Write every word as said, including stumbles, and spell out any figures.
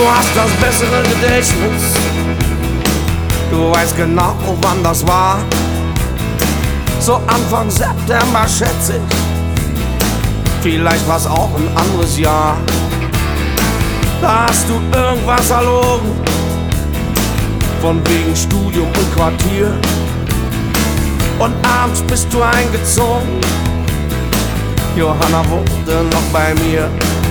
Du hast das bessere Gedächtnis, du weißt genau, wann das war. So Anfang September schätze ich, vielleicht war's auch ein anderes Jahr. Da hast du irgendwas erlogen, von wegen Studium und Quartier. Und abends bist du eingezogen, Johanna wohnte noch bei mir.